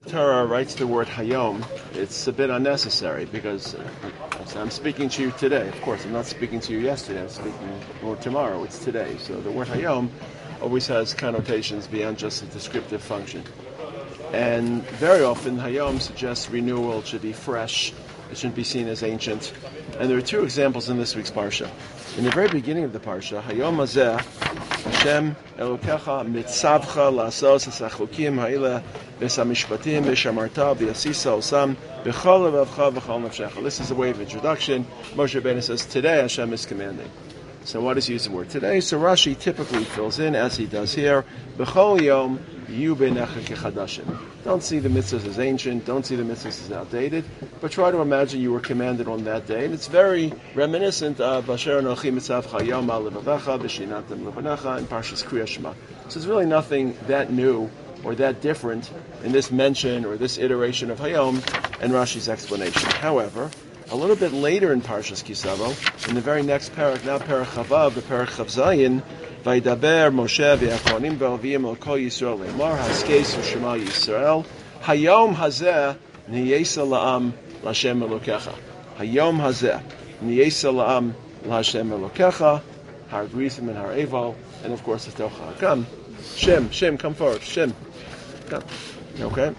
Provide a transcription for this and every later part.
Torah writes the word Hayom, it's a bit unnecessary because I'm speaking to you today. Of course, I'm not speaking to you yesterday. I'm speaking or tomorrow. It's today. So the word Hayom always has connotations beyond just a descriptive function. And very often, Hayom suggests renewal. It should be fresh. It shouldn't be seen as ancient. And there are two examples in this week's Parsha. In the very beginning of the Parsha, Hayom Hazeh, Hashem Elokecha mitzavcha lasos es hachukim ha'ila ves hamishpatim v'shamarta v'yasisa osam b'chol levavcha v'chol nafshecha. This is a way of introduction. Moshe Rabbeinu says, today Hashem is commanding. So why does he use the word today? So Rashi typically fills in, as he does here, B'chol yom yu beinecha kechadashim. Don't see the mitzvahs as ancient, don't see the mitzvahs as outdated, but try to imagine you were commanded on that day. And it's very reminiscent of Asher Anochi Mitzavcha Yom Ha'levavecha V'shinatem Levanecha in Parshas Kriya Shema. So there's really nothing that new or that different in this mention or this iteration of Hayom and Rashi's explanation. However, a little bit later in Parshas Kisavo, in the very next parak, now parak Chavav, the parak Chav Zayin, Vaydaber Moshe v'Akonim v'Alvim al Kol Yisrael le'mar Haskeis v'Shema Yisrael Hayom Hazeh niyesa la'am l'Hashem Elokecha. Hayom Hazeh niyesa la'am l'Hashem Elokecha. Har Grizim and Har Eval, and of course the Tocha. Come, Shem, come forward. Shem, come. Okay.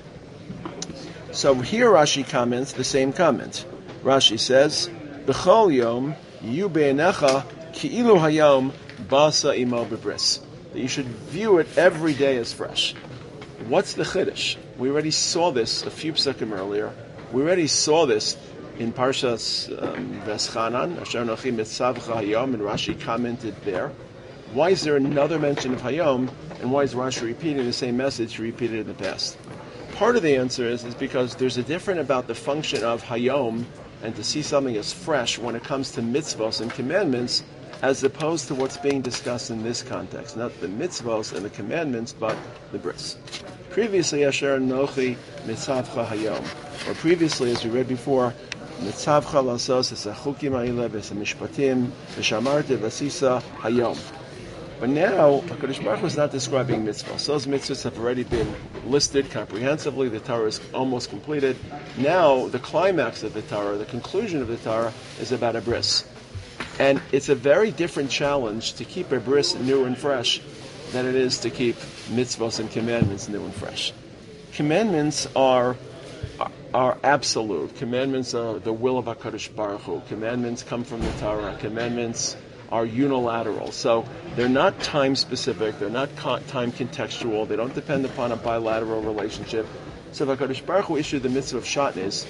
So here Rashi comments the same comment. Rashi says, B'chol yom yu be'enecha ki'ilu hayom basa imo bebris. That you should view it every day as fresh. What's the chiddush? We already saw this a few psukim earlier. We already saw this in Parshas Veschanan, Asher Anochi Mitzavcha Hayom, and Rashi commented there. Why is there another mention of Hayom, and why is Rashi repeating the same message he repeated in the past? Part of the answer is because there's a different about the function of Hayom and to see something as fresh when it comes to mitzvos and commandments, as opposed to what's being discussed in this context. Not the mitzvos and the commandments, but the bris. Previously, Asher Nochi Mitzavcha Hayom. Or previously, as we read before, Mitzavcha Lasos es hachukim ha'ileh ves hamishpatim v'shamarte v'asisa Hayom. But now, HaKadosh Baruch Hu is not describing mitzvahs. Those mitzvahs have already been listed comprehensively. The Torah is almost completed. Now, the climax of the Torah, the conclusion of the Torah, is about a bris. And it's a very different challenge to keep a bris new and fresh than it is to keep mitzvahs and commandments new and fresh. Commandments are absolute. Commandments are the will of HaKadosh Baruch Hu. Commandments come from the Torah. Commandments are unilateral. So they're not time-specific, they're not time-contextual, they don't depend upon a bilateral relationship. So if HaKadosh Baruch Hu issued the mitzvah of Shatnez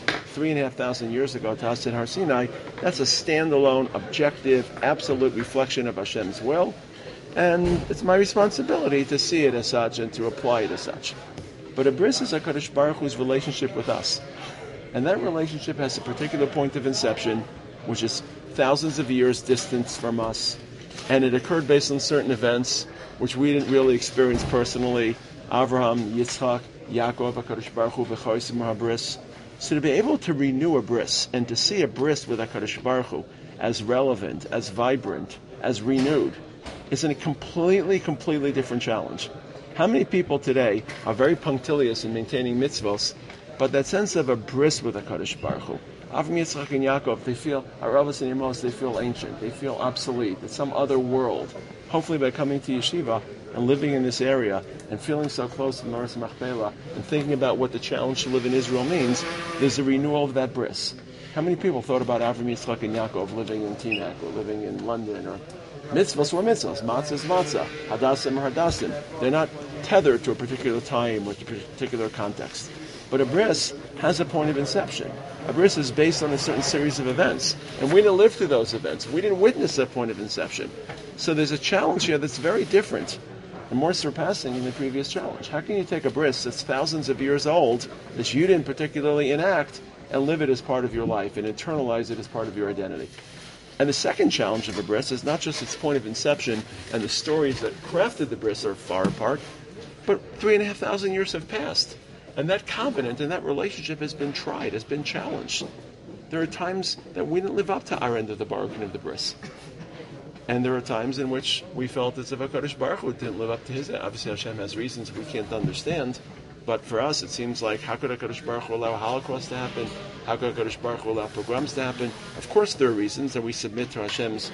3,500 years ago to us at Har Sinai, that's a standalone, objective, absolute reflection of Hashem's will, and it's my responsibility to see it as such and to apply it as such. But a bris is HaKadosh Baruch Hu's relationship with us. And that relationship has a particular point of inception, which is thousands of years distance from us, and it occurred based on certain events which we didn't really experience personally. Avraham, Yitzchak, Yaakov, HaKadosh Baruch Hu, v'chosim ha'bris. So to be able to renew a bris and to see a bris with HaKadosh Baruch Hu as relevant, as vibrant, as renewed, is a completely different challenge. How many people today are very punctilious in maintaining mitzvos, but that sense of a bris with HaKadosh Baruch Hu, Avraham, Yitzchak, and Yaakov, they feel, Aravas and Yemos, they feel ancient, they feel obsolete, it's some other world. Hopefully by coming to yeshiva and living in this area and feeling so close to Maris Machpelah and thinking about what the challenge to live in Israel means, there's a renewal of that bris. How many people thought about Avraham, Yitzchak, and Yaakov living in Teaneck or living in London, or mitzvahs were mitzvahs, matzah is matzah, hadassim are hadassim. They're not tethered to a particular time or to a particular context. But a bris has a point of inception. A bris is based on a certain series of events. And we didn't live through those events. We didn't witness that point of inception. So there's a challenge here that's very different and more surpassing than the previous challenge. How can you take a bris that's thousands of years old, that you didn't particularly enact, and live it as part of your life and internalize it as part of your identity? And the second challenge of a bris is not just its point of inception and the stories that crafted the bris are far apart, but 3,500 years have passed. And that covenant and that relationship has been tried, has been challenged. There are times that we didn't live up to our end of the bargain of the bris. And there are times in which we felt as if HaKadosh Baruch Hu didn't live up to his end. Obviously Hashem has reasons we can't understand, But for us, it seems like, how could HaKadosh Baruch Hu allow a Holocaust to happen? How could HaKadosh Baruch Hu allow pogroms to happen? Of course, there are reasons that we submit to Hashem's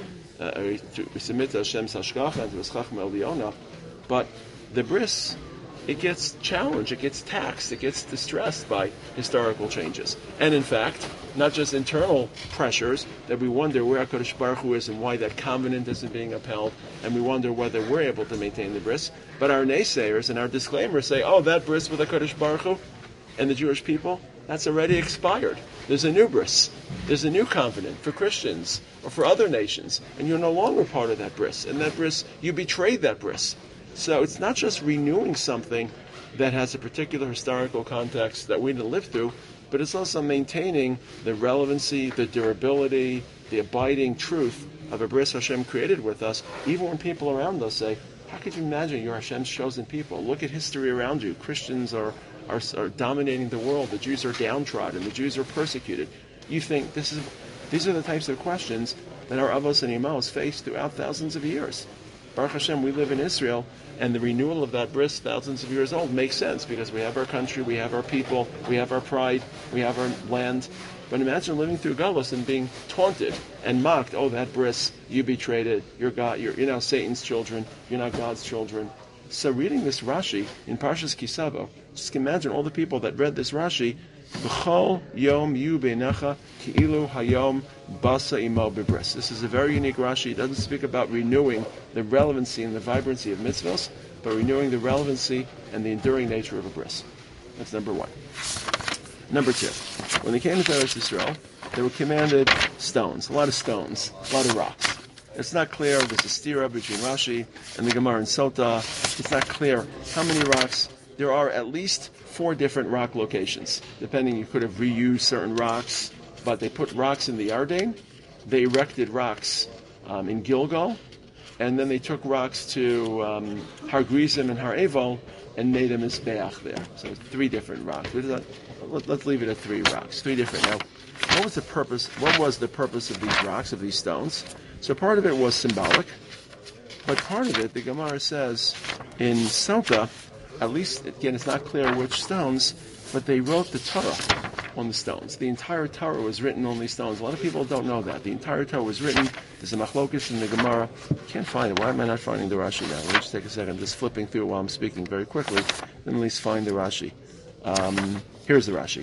hashgacha and to His Chachma Eliyona. But the bris, it gets challenged, it gets taxed, it gets distressed by historical changes. And in fact, not just internal pressures that we wonder where HaKadosh Baruch Hu is and why that covenant isn't being upheld, and we wonder whether we're able to maintain the bris, but our naysayers and our disclaimers say, oh, that bris with HaKadosh Baruch Hu and the Jewish people, that's already expired. There's a new bris. There's a new covenant for Christians or for other nations, and you're no longer part of that bris. And that bris, you betrayed that bris. So it's not just renewing something that has a particular historical context that we didn't live through, but it's also maintaining the relevancy, the durability, the abiding truth of a bris Hashem created with us, even when people around us say, how could you imagine you're Hashem's chosen people? Look at history around you. Christians are dominating the world. The Jews are downtrodden. The Jews are persecuted. You think these are the types of questions that our Avos and Imos faced throughout thousands of years. Baruch Hashem, we live in Israel, and the renewal of that bris, thousands of years old, makes sense because we have our country, we have our people, we have our pride, we have our land. But imagine living through Galus and being taunted and mocked. Oh, that bris, you betrayed it. You're God. You're now Satan's children. You're not God's children. So reading this Rashi in Parshas Kisavo, just imagine all the people that read this Rashi. B'chol yom yu beinecha ki'ilu hayom basa imo bebris. This is a very unique Rashi. It doesn't speak about renewing the relevancy and the vibrancy of mitzvahs, but renewing the relevancy and the enduring nature of a bris. That's number one. Number two, when they came to Eretz Yisrael, they were commanded stones, a lot of stones, a lot of rocks. It's not clear. There's a stira between Rashi and the Gemara in Sota. It's not clear how many rocks. There are at least 4 different rock locations. Depending, you could have reused certain rocks, but they put rocks in the Yarden. They erected rocks in Gilgal, and then they took rocks to Har Grizim and Har Eval and made a mizbeach there. So 3 different rocks. Let's leave it at 3 rocks. 3 different. Now, what was the purpose? What was the purpose of these rocks, of these stones? So part of it was symbolic, but part of it, the Gemara says in Sota, at least, again, it's not clear which stones, but they wrote the Torah on the stones. The entire Torah was written on these stones. A lot of people don't know that. The entire Torah was written. There's a machlokus in the Gemara. Can't find it. Why am I not finding the Rashi now? Let me just take a second. I'm just flipping through while I'm speaking very quickly. Then at least find the Rashi. Here's the Rashi.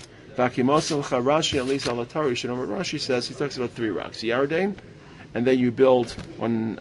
Rashi, at least al Torah, you know what Rashi says. He talks about 3 rocks. Yarden, and then you build one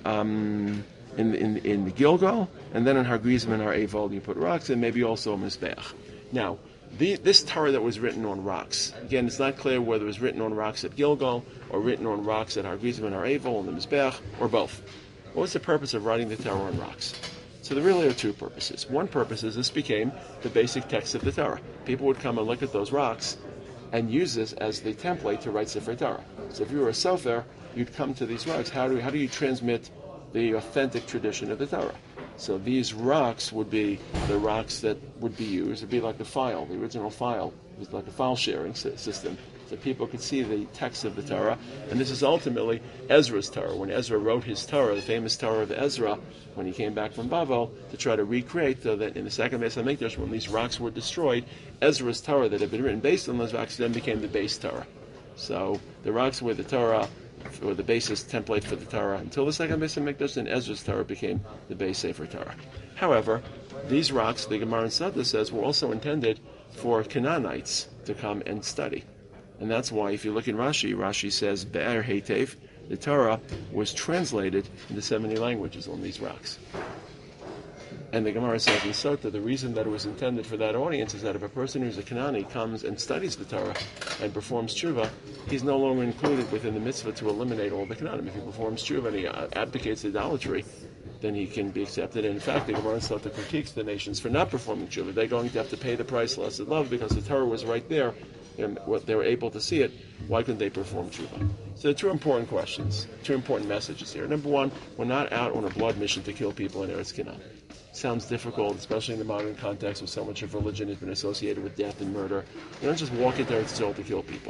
in the Gilgal, and then in Har Grizim and Har Eval you put rocks, and maybe also a mizbeach. Now, this Torah that was written on rocks, again, it's not clear whether it was written on rocks at Gilgal or written on rocks at Har Grizim and Har Eval and the mizbeach, or both. What was the purpose of writing the Torah on rocks? So there really are 2 purposes. One purpose is this became the basic text of the Torah. People would come and look at those rocks and use this as the template to write Sefer Torah. So if you were a sofer, you'd come to these rocks. How do you transmit the authentic tradition of the Torah? So these rocks would be the rocks that would be used. It would be like the file, the original file. It was like a file sharing system. So people could see the text of the Torah. And this is ultimately Ezra's Torah. When Ezra wrote his Torah, the famous Torah of Ezra, when he came back from Bavel, to try to recreate, so that in the second Beis HaMikdash, when these rocks were destroyed, Ezra's Torah that had been written based on those rocks then became the base Torah. So the rocks were the Torah, or the basis template for the Torah, until the second Beis HaMikdash, and Ezra's Torah became the base Sefer Torah. However, these rocks, the Gemara in Sota says, were also intended for Canaanites to come and study. And that's why, if you look in Rashi says, Be'er Heitev, the Torah was translated into 70 languages on these rocks. And the Gemara says in Sota, the reason that it was intended for that audience is that if a person who's a Canaanite comes and studies the Torah and performs tshuva, he's no longer included within the mitzvah to eliminate all the Canaanim. If he performs tshuva and he abdicates idolatry, then he can be accepted. And in fact, the Gemara in Sota critiques the nations for not performing tshuva. They're going to have to pay the price less of love because the Torah was right there. And they were able to see it. Why couldn't they perform tshuva? So there are 2 important questions, 2 important messages here. Number 1, we're not out on a blood mission to kill people in Eretz Canaan. Sounds difficult, especially in the modern context where so much of religion has been associated with death and murder. You don't just walk into Eretz Yisrael to kill people.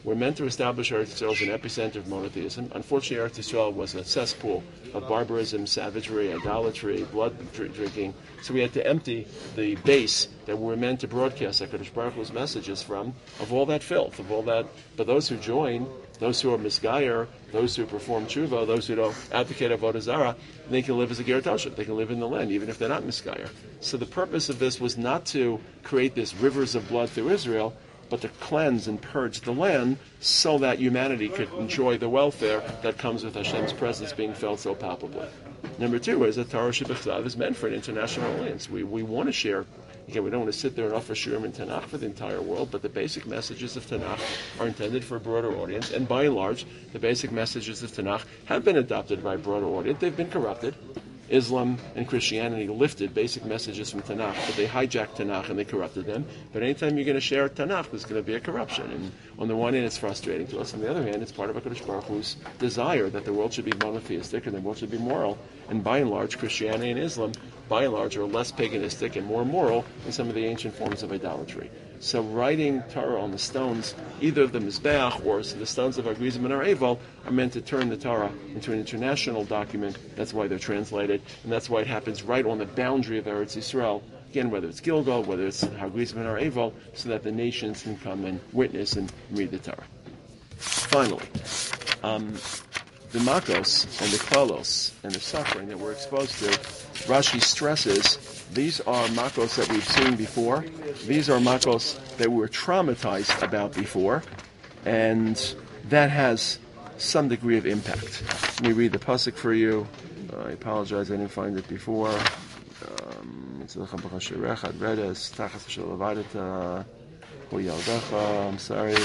We're meant to establish Eretz Yisrael as an epicenter of monotheism. Unfortunately, Eretz Yisrael was a cesspool of barbarism, savagery, idolatry, blood drinking. So we had to empty the base that we were meant to broadcast HaKadosh Baruch Hu's messages from, of all that filth, of all that. But those who join, those who are misgayer, those who perform tshuva, those who don't advocate avodah zarah, they can live as a ger toshav. They can live in the land, even if they're not misgayer. So the purpose of this was not to create this rivers of blood through Israel, but to cleanse and purge the land so that humanity could enjoy the welfare that comes with Hashem's presence being felt so palpably. Number two is that Torah Shebechtav is meant for an international audience. We want to share. Again, we don't want to sit there and offer shiurim in Tanakh for the entire world, but the basic messages of Tanakh are intended for a broader audience, and by and large, the basic messages of Tanakh have been adopted by a broader audience. They've been corrupted. Islam and Christianity lifted basic messages from Tanakh, but they hijacked Tanakh and they corrupted them. But anytime you're going to share Tanakh, there's going to be a corruption. And on the one hand, it's frustrating to us. On the other hand, it's part of HaKadosh Baruch Hu's desire that the world should be monotheistic and the world should be moral. And by and large, Christianity and Islam, by and large, are less paganistic and more moral than some of the ancient forms of idolatry. So writing Torah on the stones, either the Mizbeach or the stones of Agrizim and Eval, are meant to turn the Torah into an international document. That's why they're translated, and that's why it happens right on the boundary of Eretz Yisrael. Again, whether it's Gilgal, whether it's Agrizim and Eval, so that the nations can come and witness and read the Torah. Finally, the makos and the klalos and the suffering that we're exposed to, Rashi stresses these are makos that we've seen before. These are makos that we were traumatized about before, and that has some degree of impact. Let me read the pasuk for you. I apologize, I didn't find it before. I'm sorry.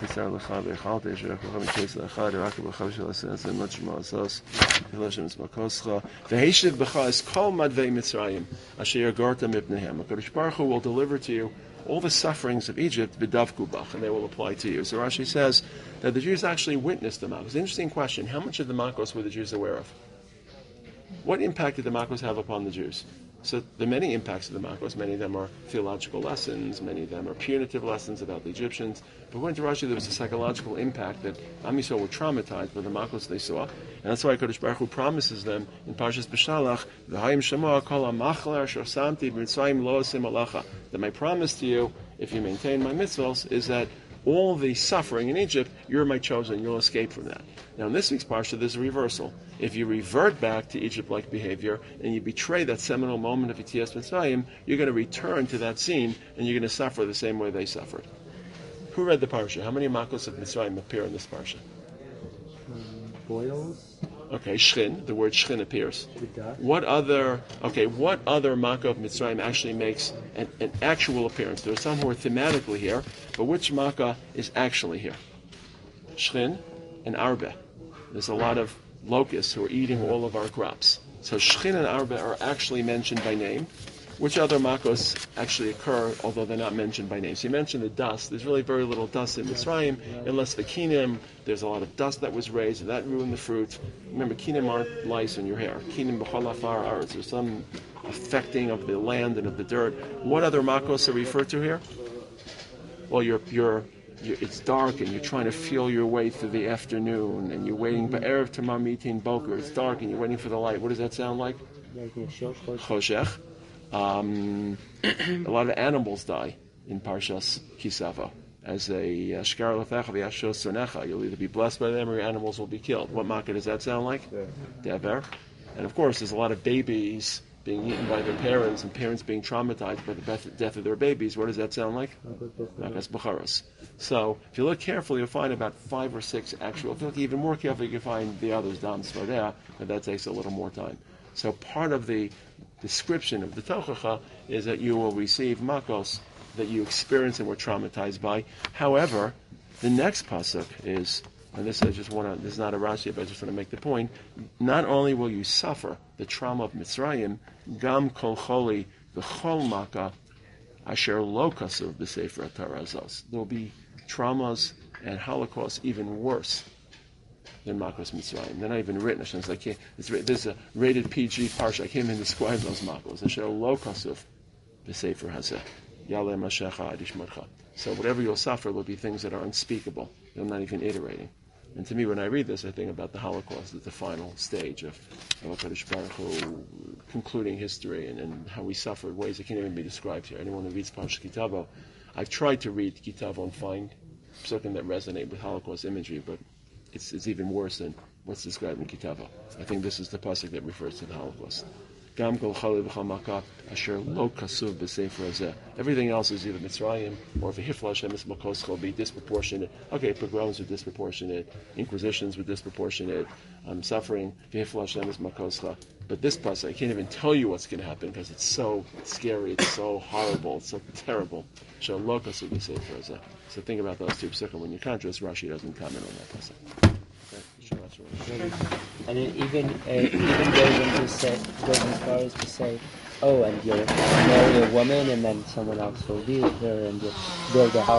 HaKadosh Baruch Hu will deliver to you all the sufferings of Egypt, b'davku, and they will apply to you. So Rashi says that the Jews actually witnessed the Makos. It's an interesting question. How much of the Makos were the Jews aware of? What impact did the Makos have upon the Jews? So the many impacts of the Makos, many of them are theological lessons, many of them are punitive lessons about the Egyptians. But according to Rashi, there was a psychological impact that Am Yisrael were traumatized by the Makos they saw. And that's why HaKadosh Baruch Hu promises them in Parshas B'Shalach, V'hayim Shema kol ha'machler asher samti b'mitzrayim lo asim alacha. That my promise to you, if you maintain my mitzvos, is that all the suffering in Egypt, you're my chosen, you'll escape from that. Now in this week's Parsha, there's a reversal. If you revert back to Egypt-like behavior and you betray that seminal moment of Yetzias Mitzrayim, you're going to return to that scene and you're going to suffer the same way they suffered. Who read the Parsha? How many Makos of Mitzrayim appear in this Parsha? Boils. Okay, Shchin, the word Shchin appears. What other Makah of Mitzrayim actually makes an actual appearance? There are some who are thematically here, but which Makah is actually here? Shchin and Arbe. There's a lot of locusts who are eating all of our crops. So Shchin and Arbe are actually mentioned by name. Which other makos actually occur, although they're not mentioned by name? So you mentioned the dust. There's really very little dust in Mitzrayim, unless the kinim. There's a lot of dust that was raised, and that ruined the fruit. Remember, kinim aren't lice in your hair. Kinim b'chol afar aretz. There's some affecting of the land and of the dirt. What other makos are referred to here? Well, it's dark, and you're trying to feel your way through the afternoon, and you're waiting. Ba'erev tamar mitin boker. It's dark, and you're waiting for the light. What does that sound like? Choshech. A lot of animals die in Parshas Kisavo. As a shkar lefecha v'yashos sonecha, you'll either be blessed by them or your animals will be killed. What makkah does that sound like? Dever. And of course, there's a lot of babies being eaten by their parents and parents being traumatized by the death of their babies. What does that sound like? Makas B'charos. So if you look carefully, you'll find about 5 or 6 actual. If you look even more carefully, you can find the others down Sfardea, but that takes a little more time. So part of the description of the Tochacha is that you will receive makos that you experience and were traumatized by. However, the next pasuk is, and this this is not a Rashi, but I just want to make the point, not only will you suffer the trauma of Mitzrayim, gam kol choli v'chol maka asher lo kasav b'sefer Torah azos. There will be traumas and Holocaust even worse than Makos Mitzrayim. They're not even written. This is a rated PG parsha. I can't even describe those Makos. Asher lo kasav b'sefer hazeh. Yaleh Mashecha Ad Yishmorcha. So whatever you'll suffer will be things that are unspeakable. You're not even iterating. And to me, when I read this, I think about the Holocaust as the final stage of HaKadosh Baruch Hu concluding history and how we suffered ways that can't even be described here. Anyone who reads Parashat Kitavo, I've tried to read Kitavo and find something that resonate with Holocaust imagery, but it's even worse than what's described in Kitavo. I think this is the pasuk that refers to the Holocaust. Everything else is either Mitzrayim or V'hifla Hashem es makoscha will be disproportionate. Okay, pogroms were disproportionate, inquisitions were disproportionate, suffering V'hifla Hashem es makoscha. But this pasuk, I can't even tell you what's going to happen because it's so scary, it's so horrible, it's so terrible. So think about those two psukim when you contrast. Rashi doesn't comment on that pasuk. And it even goes as far as to say, oh, and you'll marry a woman, and then someone else will be with her, and you'll build a house.